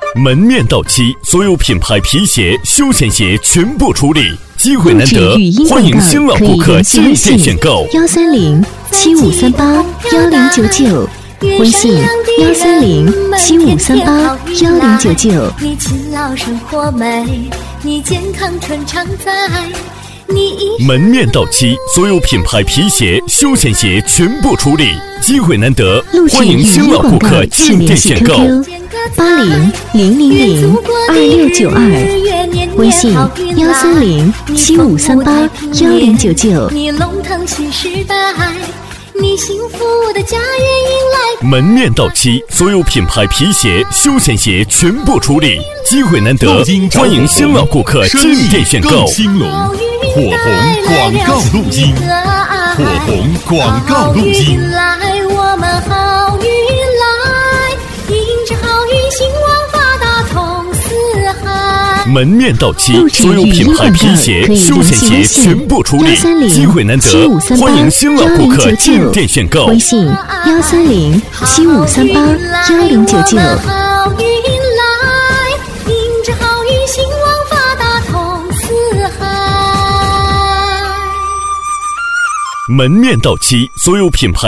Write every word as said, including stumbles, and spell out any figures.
门面到期，所有品牌皮鞋、休闲鞋全部处理，机会难得，欢迎新老顾客进店选购。 幺三零七五三八幺零九九，微信幺三零七五三八幺零九九。 你勤劳生活美，你健康春常在。 门面到期，所有品牌皮鞋、休闲鞋全部处理，机会难得，欢迎新老顾客进店选购。 八零零零零二六九二，微信幺三零七五三八幺零九九。 你龙腾新时代，你幸福的家园迎来。 门面到期，所有品牌皮鞋、休闲鞋全部处理，机会难得，欢迎新老顾客进店选购。 兴隆，火红广告录音，火红广告录音。 来，我们好运来，迎着好运兴旺发达通四海。 门面到期，所有品牌皮鞋、休闲鞋全部处理，机会难得，欢迎新老顾客进店选购。 微信幺三零七五三八幺零九九。 好运来，迎着好运兴旺发达通四海。 门面到期，所有品牌